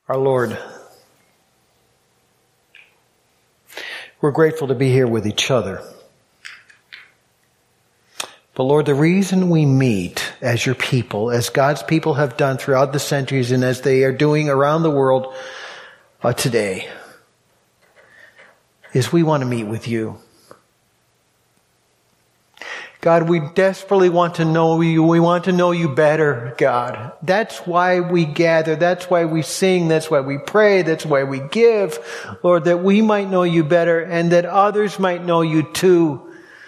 Our Lord, we're grateful to be here with each other. But Lord, the reason we meet as your people, as God's people have done throughout the centuries and as they are doing around the world today, is we want to meet with you. God, we desperately want to know you. We want to know you better, God. That's why we gather. That's why we sing. That's why we pray. That's why we give. Lord, that we might know you better and that others might know you too.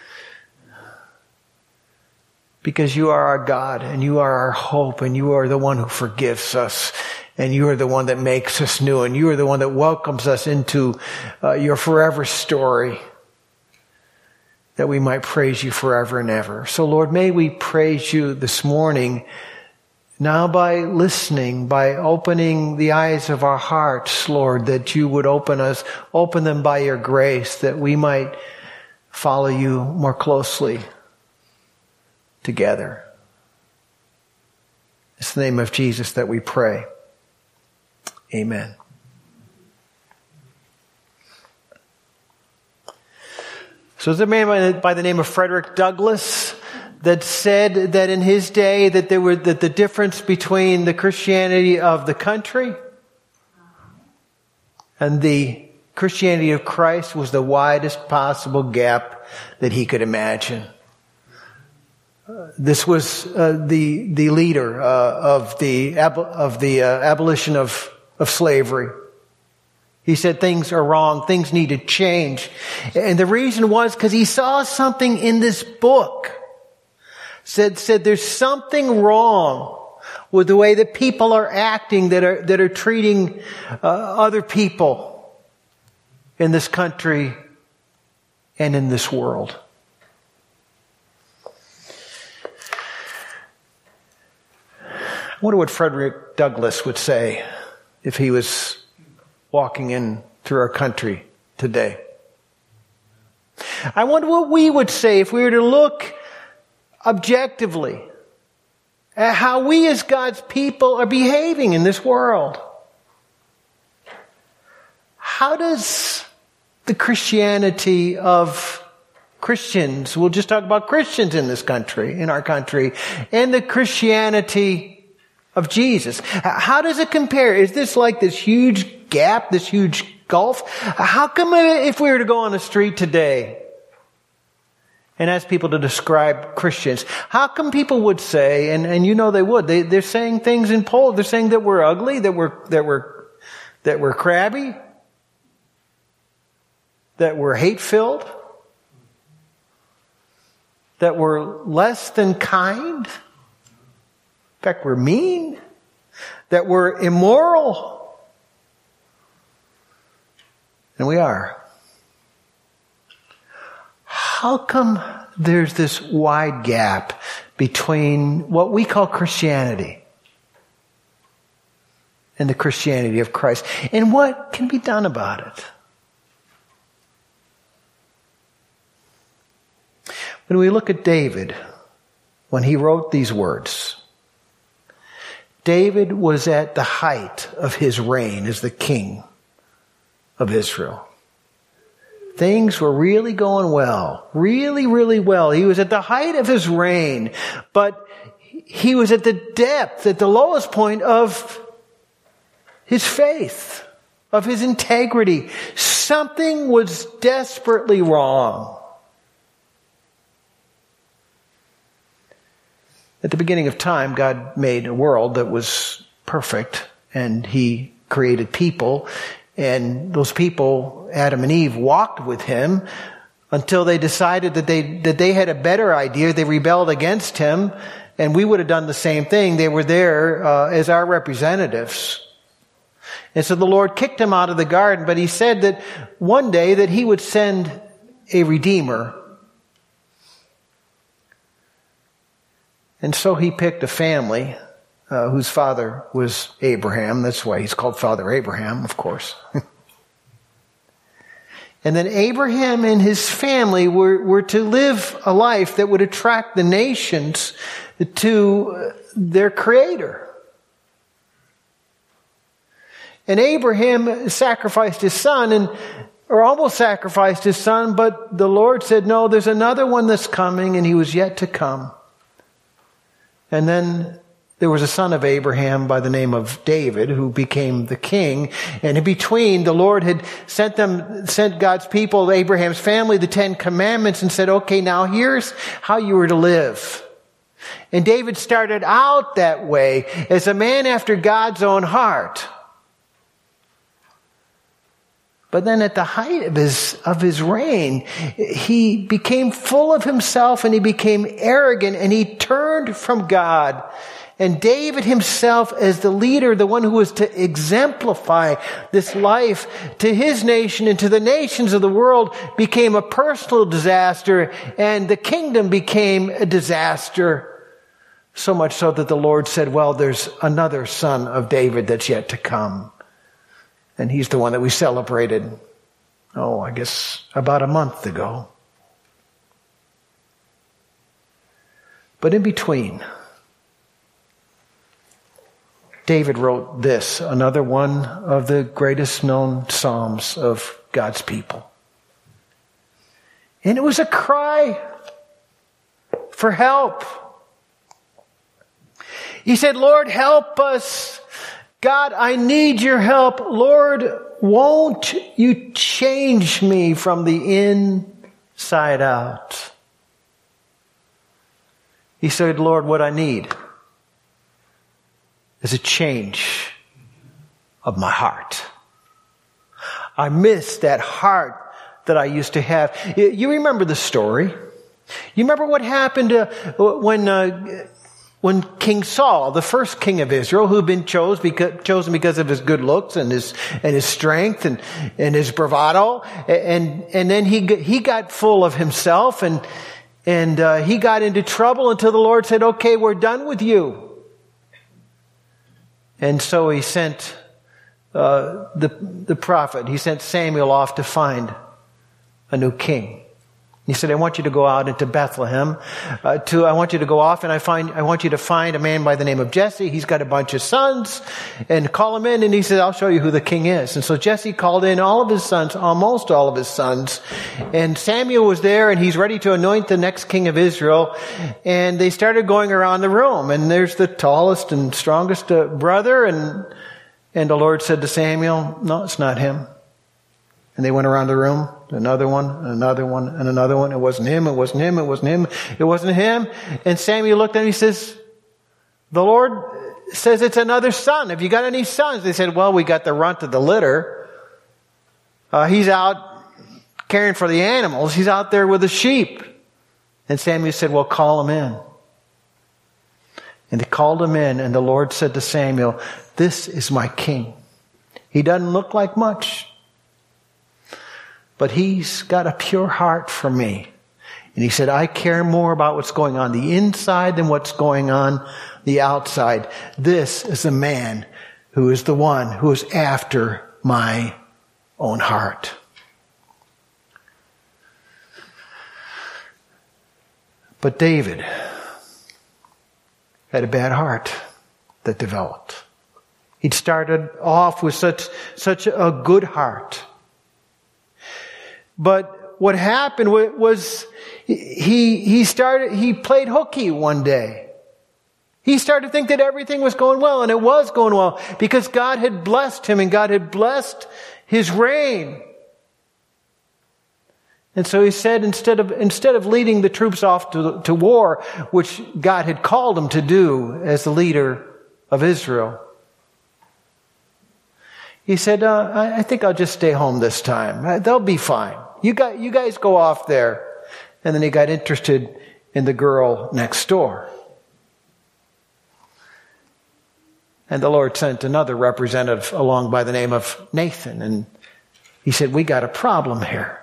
Because you are our God and you are our hope and you are the one who forgives us and you are the one that makes us new and you are the one that welcomes us into your forever story, that we might praise you forever and ever. So Lord, may we praise you this morning now by listening, by opening the eyes of our hearts, Lord, that you would open them by your grace, that we might follow you more closely together. It's the name of Jesus that we pray. Amen. So there's a man by the name of Frederick Douglass that said that in his day that the difference between the Christianity of the country and the Christianity of Christ was the widest possible gap that he could imagine. This was the leader of the abolition of slavery. He said things are wrong, things need to change. And the reason was because he saw something in this book. Said there's something wrong with the way that people are acting, that are treating other people in this country and in this world. I wonder what Frederick Douglass would say if he was walking in through our country today. I wonder what we would say if we were to look objectively at how we as God's people are behaving in this world. How does the Christianity of Christians, we'll just talk about Christians in this country, in our country, and the Christianity of Jesus, how does it compare? Is this like this huge gap, this huge gulf? How come if we were to go on the street today and ask people to describe Christians, how come people would say, and you know they would, they're saying things in Poland, they're saying that we're ugly, that we're crabby, that we're hate-filled, that we're less than kind, in fact, we're mean, that we're immoral. And we are. How come there's this wide gap between what we call Christianity and the Christianity of Christ? And what can be done about it? When we look at David, when he wrote these words, David was at the height of his reign as the king of Israel. Things were really going well. Really, really well. He was at the height of his reign. But he was at the depth, at the lowest point of his faith, of his integrity. Something was desperately wrong. At the beginning of time, God made a world that was perfect, and He created people, and those people, Adam and Eve, walked with Him until they decided that they had a better idea. They rebelled against Him, and we would have done the same thing. They were there as our representatives. And so the Lord kicked them out of the garden, but He said that one day that He would send a Redeemer. And so He picked a family whose father was Abraham. That's why he's called Father Abraham, of course. And then Abraham and his family were to live a life that would attract the nations to their Creator. And Abraham sacrificed his son, or almost sacrificed his son, but the Lord said, no, there's another one that's coming, and he was yet to come. And then there was a son of Abraham by the name of David who became the king. And in between, the Lord had sent God's people, Abraham's family, the 10 Commandments, and said, okay, now here's how you were to live. And David started out that way as a man after God's own heart. But then at the height of his reign, he became full of himself and he became arrogant and he turned from God. And David himself, as the leader, the one who was to exemplify this life to his nation and to the nations of the world, became a personal disaster, and the kingdom became a disaster. So much so that the Lord said, well, there's another son of David that's yet to come. And he's the one that we celebrated, I guess about a month ago. But in between, David wrote this, another one of the greatest known Psalms of God's people. And it was a cry for help. He said, Lord, help us. God, I need your help. Lord, won't you change me from the inside out? He said, Lord, what I need is a change of my heart. I miss that heart that I used to have. You remember the story? You remember what happened when King Saul, the first king of Israel, who had been chosen because of his good looks and his strength and his bravado, and then he got full of himself and he got into trouble until the Lord said, okay, we're done with you. And so he sent the prophet, he sent Samuel off to find a new king. He said, I want you to go out into Bethlehem. I want you to go off and I want you to find a man by the name of Jesse. He's got a bunch of sons, and call him in. And he said, I'll show you who the king is. And so Jesse called in all of his sons, almost all of his sons. And Samuel was there, and he's ready to anoint the next king of Israel. And they started going around the room. And there's the tallest and strongest brother. And the Lord said to Samuel, no, it's not him. And they went around the room, another one, and another one, and another one. It wasn't him, it wasn't him, it wasn't him, it wasn't him. And Samuel looked at him, he says, the Lord says it's another son. Have you got any sons? They said, well, we got the runt of the litter. He's out caring for the animals. He's out there with the sheep. And Samuel said, well, call him in. And they called him in, and the Lord said to Samuel, this is my king. He doesn't look like much, but he's got a pure heart for me. And he said, I care more about what's going on the inside than what's going on the outside. This is a man who is the one who is after my own heart. But David had a bad heart that developed. He'd started off with such a good heart. But what happened was he played hooky one day. He started to think that everything was going well, and it was going well because God had blessed him and God had blessed his reign. And so he said, instead of leading the troops off to war, which God had called him to do as the leader of Israel, he said, I think I'll just stay home this time. They'll be fine. You guys go off there. And then he got interested in the girl next door. And the Lord sent another representative along by the name of Nathan. And he said, we got a problem here.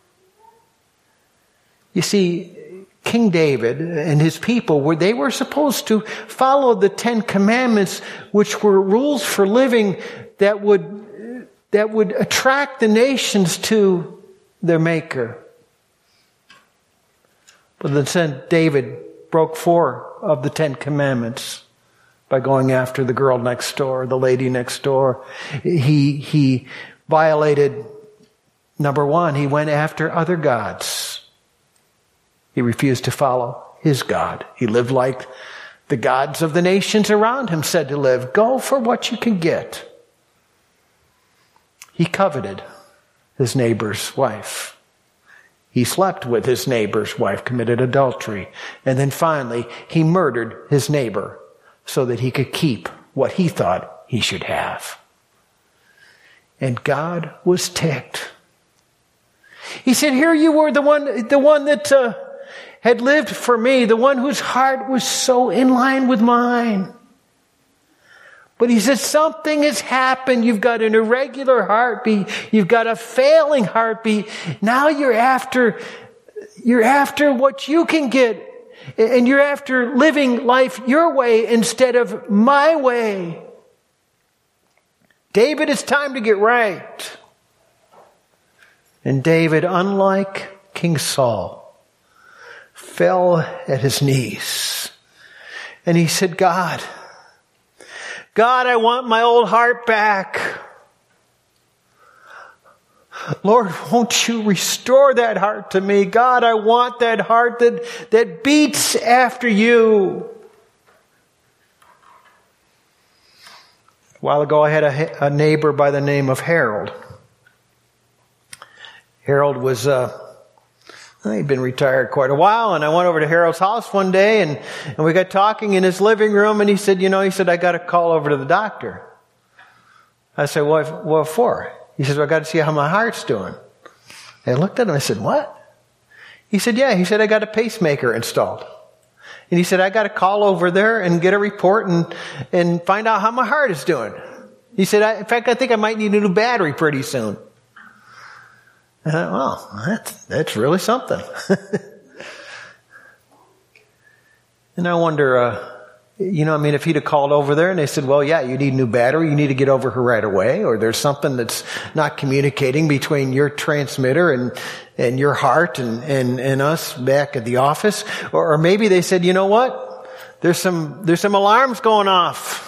You see, King David and his people, they were supposed to follow the 10 Commandments, which were rules for living that would attract the nations to their Maker. But then David broke 4 of the 10 Commandments by going after the girl next door, the lady next door. He violated, number one, he went after other gods. He refused to follow his God. He lived like the gods of the nations around him said to live. Go for what you can get. He coveted his neighbor's wife. He slept with his neighbor's wife, committed adultery. And then finally, he murdered his neighbor so that he could keep what he thought he should have. And God was ticked. He said, here you were, the one that had lived for me, the one whose heart was so in line with mine. But he says, something has happened. You've got an irregular heartbeat. You've got a failing heartbeat. Now you're after what you can get. And you're after living life your way instead of my way. David, it's time to get right. And David, unlike King Saul, fell at his knees. And he said, God, I want my old heart back. Lord, won't you restore that heart to me? God, I want that heart that beats after you. A while ago, I had a neighbor by the name of Harold. Harold was, he'd been retired quite a while, and I went over to Harold's house one day, and we got talking in his living room, and he said, I got to call over to the doctor. I said, what for? He says, well, I got to see how my heart's doing. And I looked at him, I said, what? He said, yeah. He said, I got a pacemaker installed. And he said, I got to call over there and get a report and find out how my heart is doing. He said, in fact, I think I might need a new battery pretty soon. And I thought, well, that's really something. And I wonder, if he'd have called over there and they said, well, yeah, you need a new battery, you need to get over here right away, or there's something that's not communicating between your transmitter and your heart and us back at the office. Or maybe they said, you know what? There's some alarms going off.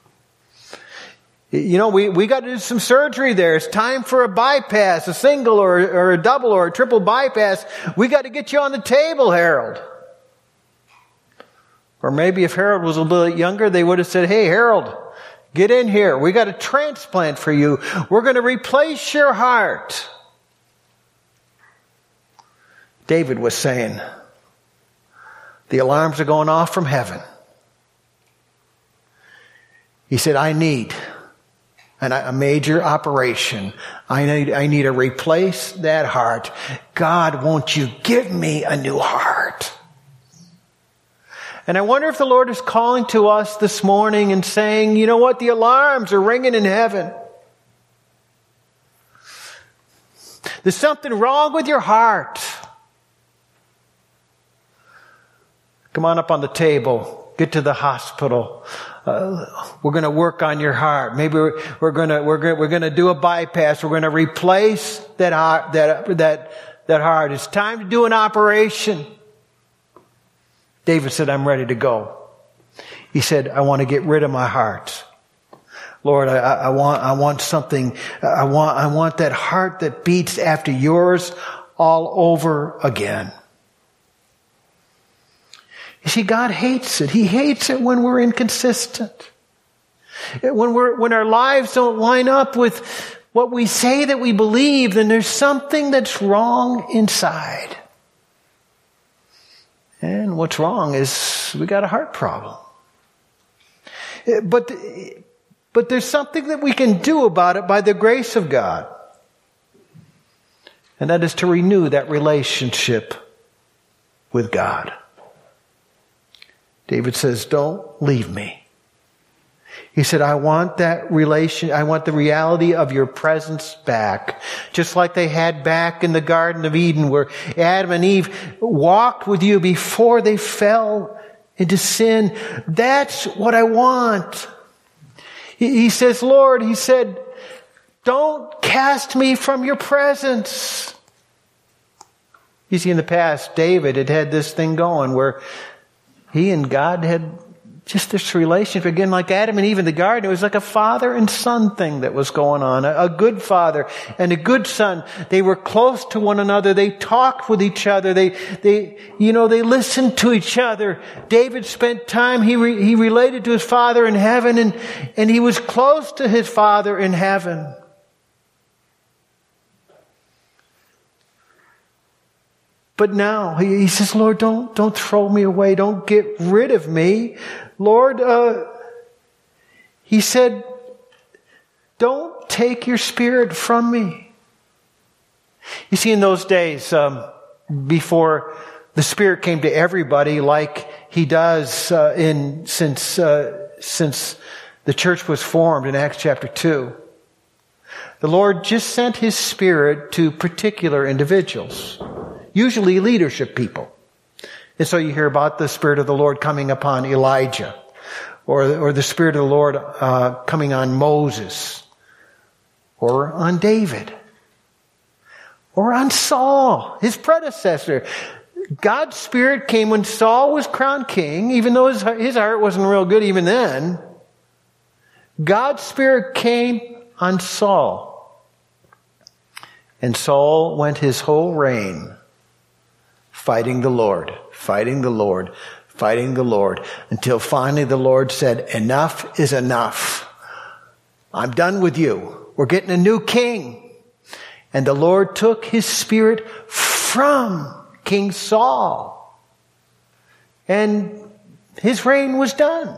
We got to do some surgery there. It's time for a bypass, a single or a double or a triple bypass. We got to get you on the table, Harold. Or maybe if Harold was a little bit younger, they would have said, hey, Harold, get in here. We got a transplant for you. We're going to replace your heart. David was saying, the alarms are going off from heaven. He said, I need a major operation. I need to replace that heart. God, won't you give me a new heart? And I wonder if the Lord is calling to us this morning and saying, you know what? The alarms are ringing in heaven. There's something wrong with your heart. Come on up on the table. Get to the hospital. We're going to work on your heart. Maybe we're going to do a bypass. We're going to replace that heart. That heart. It's time to do an operation. David said, I'm ready to go. He said, I want to get rid of my heart. Lord, I want something. I want that heart that beats after yours all over again. You see, God hates it. He hates it when we're inconsistent. When our lives don't line up with what we say that we believe, then there's something that's wrong inside. And what's wrong is we got a heart problem. But there's something that we can do about it by the grace of God. And that is to renew that relationship with God. David says, don't leave me. He said, I want that I want the reality of your presence back. Just like they had back in the Garden of Eden where Adam and Eve walked with you before they fell into sin. That's what I want. He says, Lord, he said, don't cast me from your presence. You see, in the past, David had this thing going where he and God had just this relationship, again, like Adam and Eve in the garden, it was like a father and son thing that was going on. A good father and a good son. They were close to one another. They talked with each other. They listened to each other. David spent time, he related to his father in heaven, and he was close to his father in heaven. But now he says, Lord, don't throw me away. Don't get rid of me. Lord, he said, don't take your Spirit from me. You see, in those days, before the Spirit came to everybody like he does since the church was formed in Acts chapter 2, the Lord just sent his Spirit to particular individuals. Usually leadership people. And so you hear about the Spirit of the Lord coming upon Elijah, or the Spirit of the Lord coming on Moses, or on David, or on Saul, his predecessor. God's Spirit came when Saul was crowned king, even though his heart wasn't real good even then. God's Spirit came on Saul. And Saul went his whole reign fighting the Lord, until finally the Lord said, enough is enough. I'm done with you. We're getting a new king. And the Lord took his Spirit from King Saul. And his reign was done.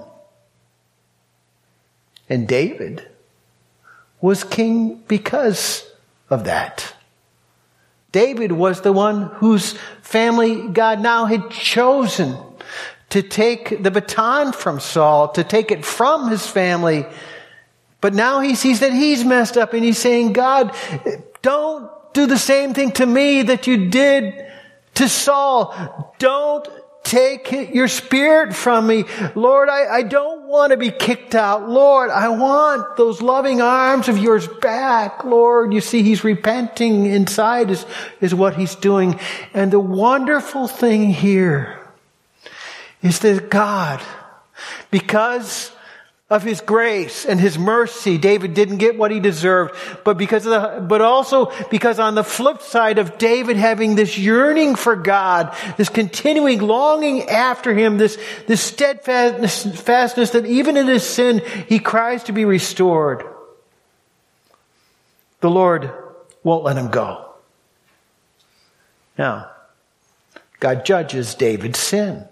And David was king because of that. David was the one whose family God now had chosen to take the baton from Saul, to take it from his family. But now he sees that he's messed up, and he's saying, God, don't do the same thing to me that you did to Saul. Don't take your Spirit from me. Lord, I don't want to be kicked out. Lord, I want those loving arms of yours back. Lord, you see, he's repenting inside is what he's doing. And the wonderful thing here is that God, because of his grace and his mercy, David didn't get what he deserved, but also because on the flip side of David having this yearning for God, this continuing longing after him, this steadfastness that even in his sin he cries to be restored, the Lord won't let him go. Now, God judges David's sin.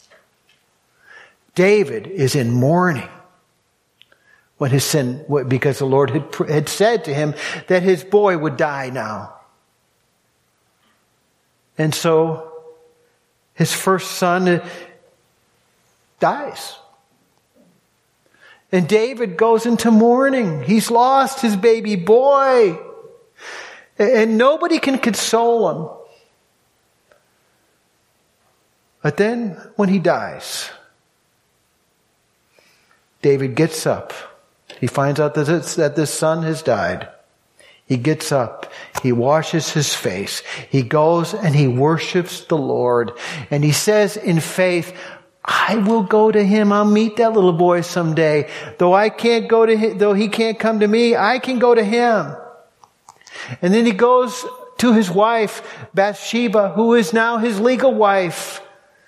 David is in mourning when his sin, because the Lord had said to him that his boy would die now. And so his first son dies. And David goes into mourning. He's lost his baby boy. And nobody can console him. But then when he dies, David gets up. He finds out that this son has died. He gets up. He washes his face. He goes and he worships the Lord. And he says in faith, I will go to him. I'll meet that little boy someday. Though I can't go to him, though he can't come to me, I can go to him. And then he goes to his wife, Bathsheba, who is now his legal wife.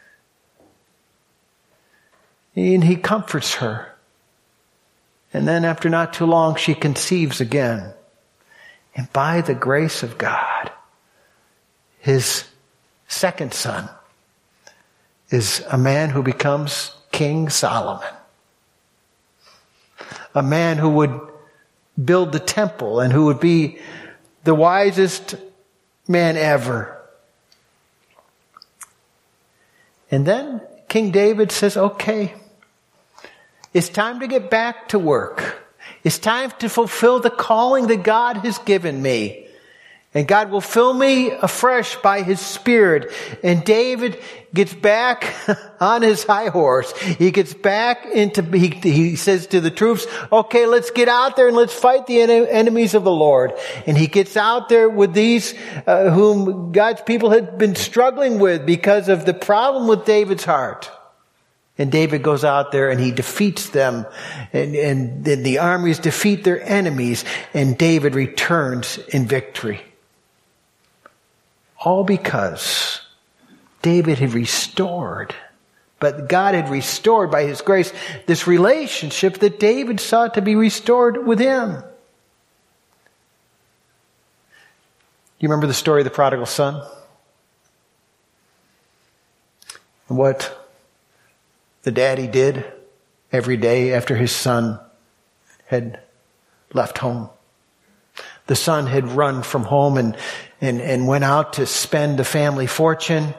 And he comforts her. And then after not too long, she conceives again. And by the grace of God, his second son is a man who becomes King Solomon. A man who would build the temple and who would be the wisest man ever. And then King David says, okay, it's time to get back to work. It's time to fulfill the calling that God has given me. And God will fill me afresh by his Spirit. And David gets back on his high horse. He gets back he says to the troops, okay, let's get out there and let's fight the enemies of the Lord. And he gets out there with these whom God's people had been struggling with because of the problem with David's heart. And David goes out there and he defeats them, and the armies defeat their enemies, and David returns in victory. All because David had restored, but God had restored by His grace this relationship that David sought to be restored with Him. You remember the story of the prodigal son? And what the daddy did every day after his son had left home. The son had run from home and went out to spend the family fortune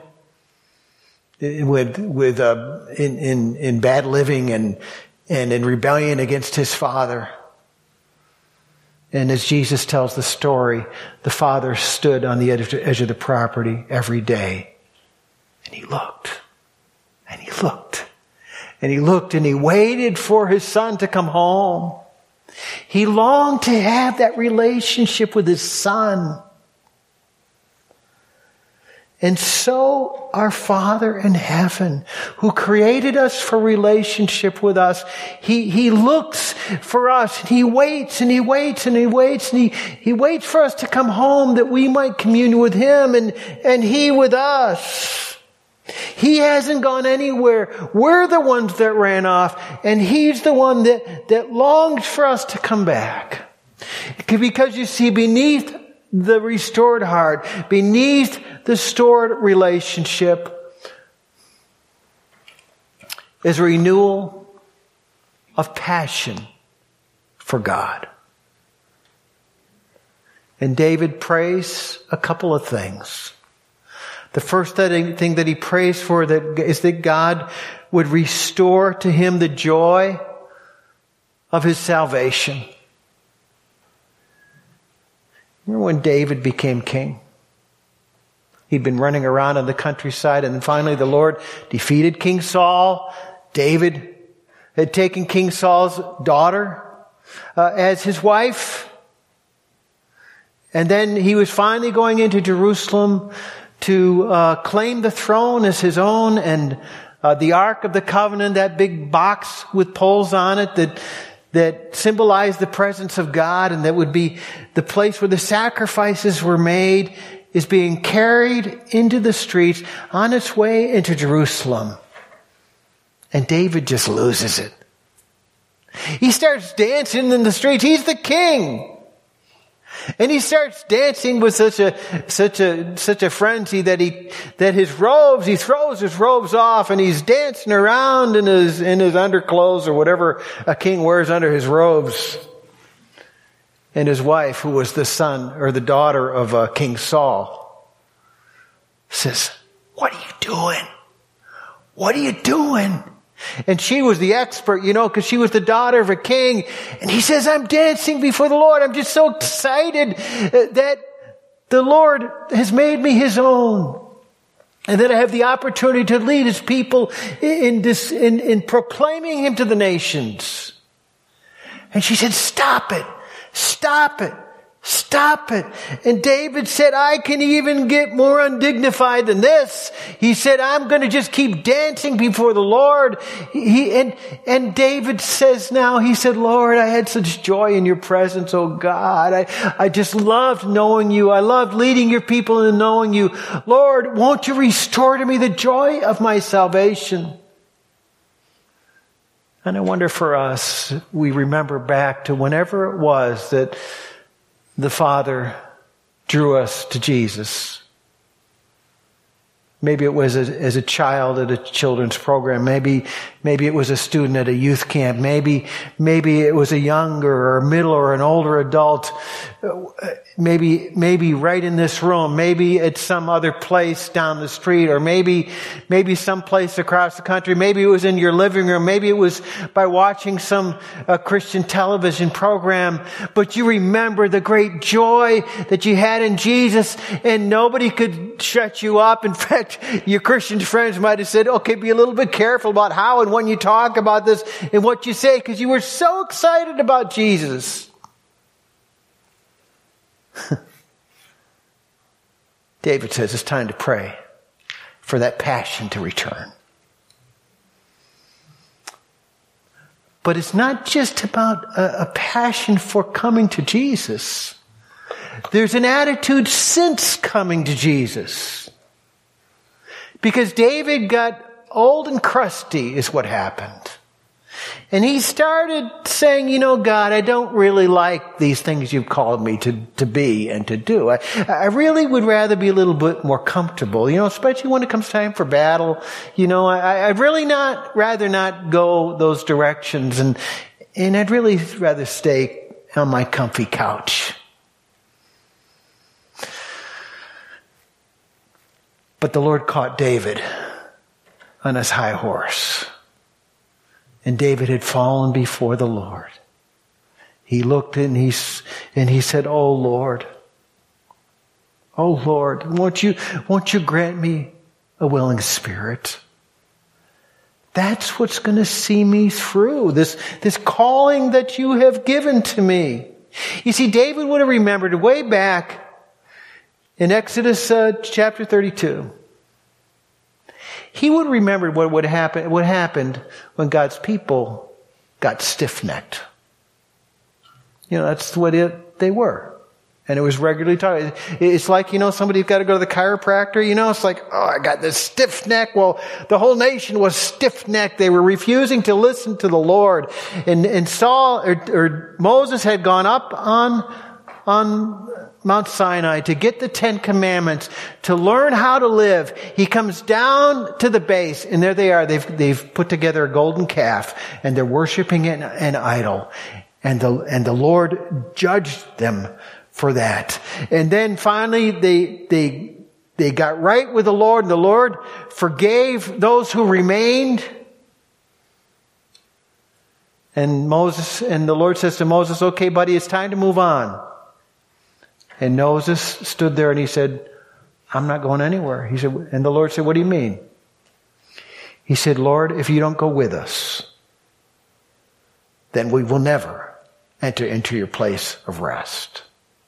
in bad living and in rebellion against his father. And as Jesus tells the story, the father stood on the edge of the property every day, and he looked, and he looked, and he looked, and he waited for his son to come home. He longed to have that relationship with his son. And so our Father in heaven, who created us for relationship with us, He looks for us. He waits and He waits and He waits and He waits for us to come home that we might commune with Him and He with us. He hasn't gone anywhere. We're the ones that ran off, and He's the one that longs for us to come back. Because you see, beneath the restored heart, beneath the stored relationship, is a renewal of passion for God. And David prays a couple of things. The first thing that he prays for is that God would restore to him the joy of his salvation. Remember when David became king? He'd been running around in the countryside, and then finally the Lord defeated King Saul. David had taken King Saul's daughter as his wife. And then he was finally going into Jerusalem to claim the throne as his own, and the Ark of the Covenant, that big box with poles on it that symbolized the presence of God and that would be the place where the sacrifices were made, is being carried into the streets on its way into Jerusalem. And David just loses it. He starts dancing in the streets. He's the king. And he starts dancing with such a frenzy that he throws his robes off, and he's dancing around in his underclothes or whatever a king wears under his robes. And his wife, who was the son or the daughter of King Saul, says, "What are you doing? What are you doing?" And she was the expert, because she was the daughter of a king. And he says, "I'm dancing before the Lord. I'm just so excited that the Lord has made me His own. And that I have the opportunity to lead His people in proclaiming Him to the nations." And she said, "Stop it. Stop it. Stop it." And David said, "I can even get more undignified than this." He said, "I'm going to just keep dancing before the Lord." And David says now, he said, "Lord, I had such joy in your presence, oh God. I just loved knowing you. I loved leading your people in knowing you. Lord, won't you restore to me the joy of my salvation?" And I wonder for us, we remember back to whenever it was that the Father drew us to Jesus. Maybe it was as a child at a children's program. Maybe it was a student at a youth camp. Maybe it was a younger or a middle or an older adult. Maybe right in this room. Maybe at some other place down the street, or maybe someplace across the country. Maybe it was in your living room. Maybe it was by watching some Christian television program. But you remember the great joy that you had in Jesus, and nobody could shut you up. In fact, your Christian friends might have said, "Okay, be a little bit careful about how and when you talk about this and what you say, because you were so excited about Jesus." David says it's time to pray for that passion to return. But it's not just about a passion for coming to Jesus. There's an attitude since coming to Jesus. Because David got old and crusty is what happened. And he started saying, God, I don't really like these things you've called me to be and to do. I really would rather be a little bit more comfortable, especially when it comes time for battle. I'd really rather not go those directions, and I'd really rather stay on my comfy couch. But the Lord caught David on his high horse. And David had fallen before the Lord. He looked and he said, "Oh Lord, won't you grant me a willing spirit?" That's what's going to see me through, this calling that you have given to me. You see, David would have remembered way back in Exodus chapter 32. He would remember what happened when God's people got stiff-necked. That's what they were. And it was regularly taught. It's like, somebody's got to go to the chiropractor, it's like, I got this stiff neck. Well, the whole nation was stiff-necked. They were refusing to listen to the Lord. And Saul, or Moses had gone up on Mount Sinai to get the 10 Commandments, to learn how to live. He comes down to the base, and there they are. They've put together a golden calf, and they're worshiping an idol. And the Lord judged them for that. And then finally they got right with the Lord, and the Lord forgave those who remained. And the Lord says to Moses, "Okay, buddy, it's time to move on." And Moses stood there and he said, "I'm not going anywhere." He said, and the Lord said, "What do you mean?" He said, "Lord, if you don't go with us, then we will never enter into your place of rest."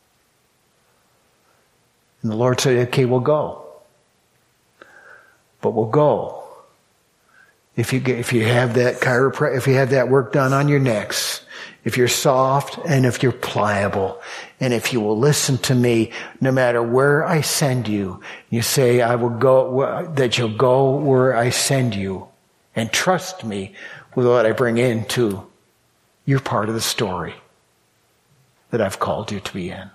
And the Lord said, "Okay, we'll go. But we'll go if you have that work done on your necks, if you're soft and if you're pliable, and if you will listen to me no matter where I send you. You say, I will go, that you'll go where I send you, and trust me with what I bring into your part of the story that I've called you to be in."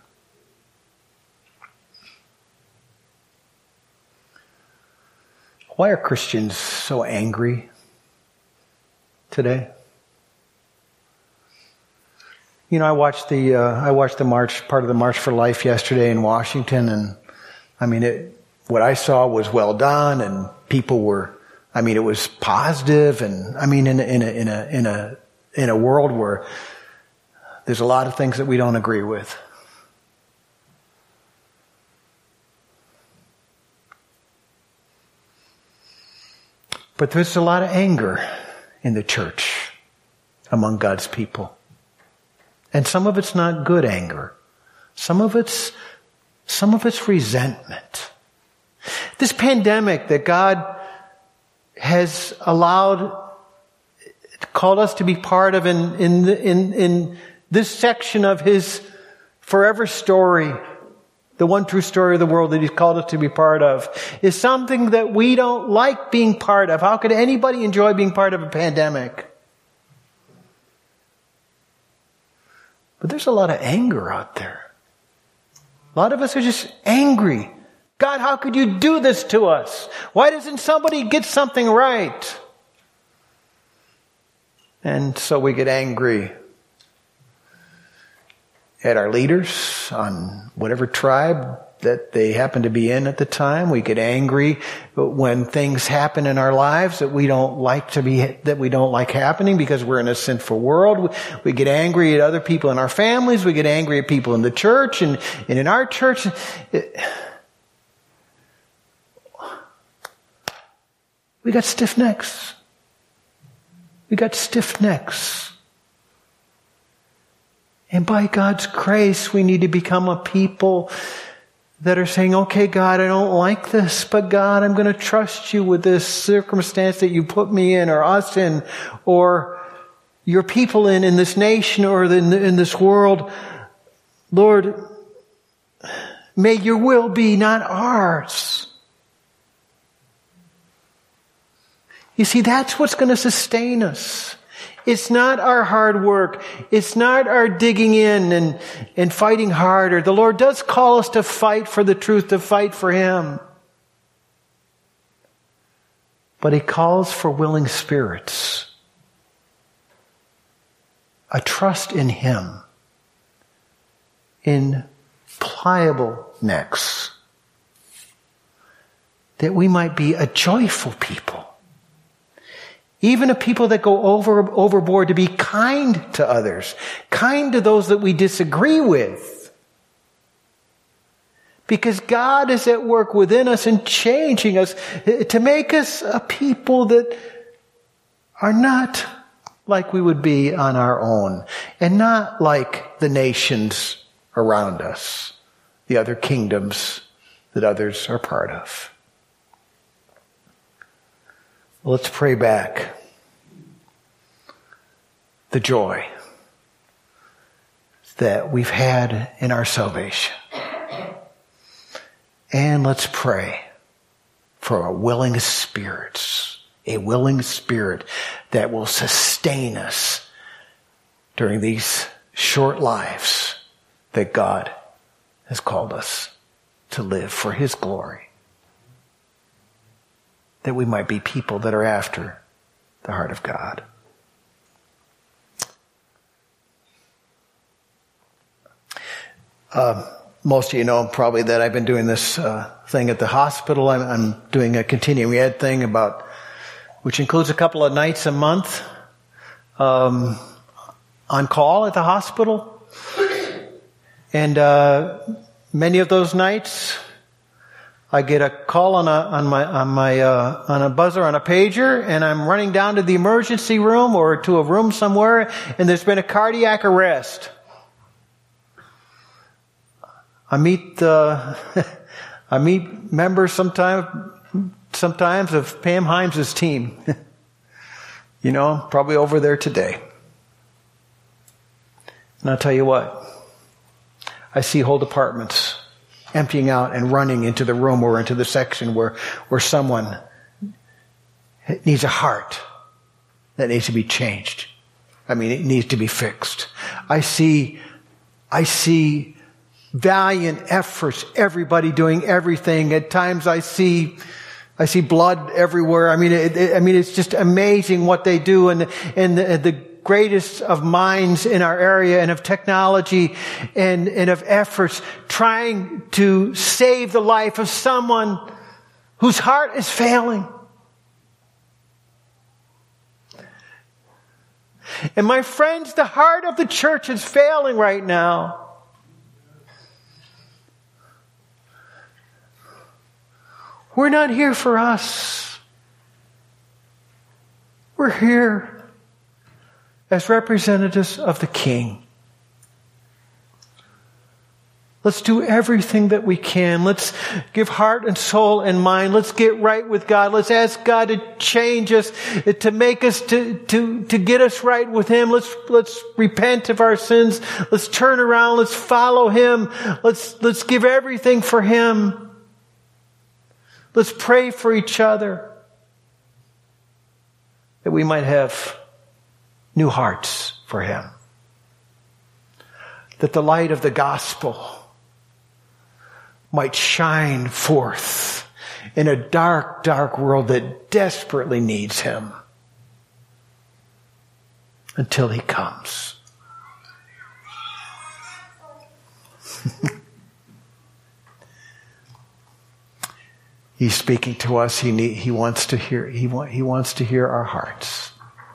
Why are Christians so angry today? I watched the march, part of the March for Life yesterday in Washington, and what I saw was well done, and people were, it was positive, and in a world where there's a lot of things that we don't agree with. But there's a lot of anger in the church among God's people. And some of it's not good anger. Some of it's resentment. This pandemic that God has called us to be part of in this section of His forever story, the one true story of the world that He's called us to be part of, is something that we don't like being part of. How could anybody enjoy being part of a pandemic? But there's a lot of anger out there. A lot of us are just angry. God, how could you do this to us? Why doesn't somebody get something right? And so we get angry at our leaders on whatever tribe that they happen to be in at the time. We get angry when things happen in our lives that we don't like happening because we're in a sinful world. We get angry at other people in our families. We get angry at people in the church and in our church. We got stiff necks. And by God's grace, we need to become a people that are saying, okay, God, I don't like this, but God, I'm going to trust you with this circumstance that you put me in or us in, or your people in this nation or in this world, Lord, may your will be, not ours. You see, that's what's going to sustain us. It's not our hard work. It's not our digging in and fighting harder. The Lord does call us to fight for the truth, to fight for Him. But He calls for willing spirits, a trust in Him, in pliable necks, that we might be a joyful people. Even a people that go overboard to be kind to others, kind to those that we disagree with. Because God is at work within us and changing us to make us a people that are not like we would be on our own, and not like the nations around us, the other kingdoms that others are part of. Let's pray back the joy that we've had in our salvation. And let's pray for a willing spirit that will sustain us during these short lives that God has called us to live for His glory. That we might be people that are after the heart of God. Most of you know probably that I've been doing this thing at the hospital. I'm doing a continuing ed thing which includes a couple of nights a month on call at the hospital. And many of those nights, I get a call on a buzzer on a pager, and I'm running down to the emergency room or to a room somewhere, and there's been a cardiac arrest. I meet members sometimes of Pam Himes' team. Probably over there today. And I'll tell you what, I see whole departments emptying out and running into the room or into the section where someone needs a heart that needs to be changed. It needs to be fixed. I see valiant efforts, everybody doing everything. At times I see blood everywhere. It's just amazing what they do, and the greatest of minds in our area and of technology and of efforts trying to save the life of someone whose heart is failing. And my friends, the heart of the church is failing right now. We're not here for us. We're here as representatives of the King. Let's do everything that we can. Let's give heart and soul and mind. Let's get right with God. Let's ask God to change us, to make us, to get us right with Him. Let's repent of our sins. Let's turn around. Let's follow Him. Let's give everything for Him. Let's pray for each other, that we might have new hearts for Him. That the light of the gospel might shine forth in a dark, dark world that desperately needs Him until He comes. He's speaking to us. He wants to hear. He wants to hear our hearts.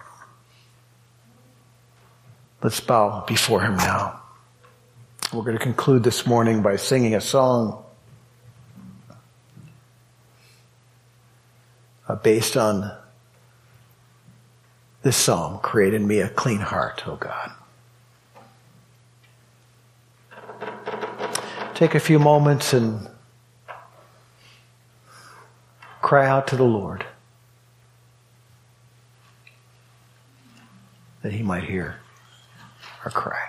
Let's bow before Him now. We're going to conclude this morning by singing a song based on this psalm: "Create in me a clean heart, O God." Take a few moments and cry out to the Lord. that he might hear our cry.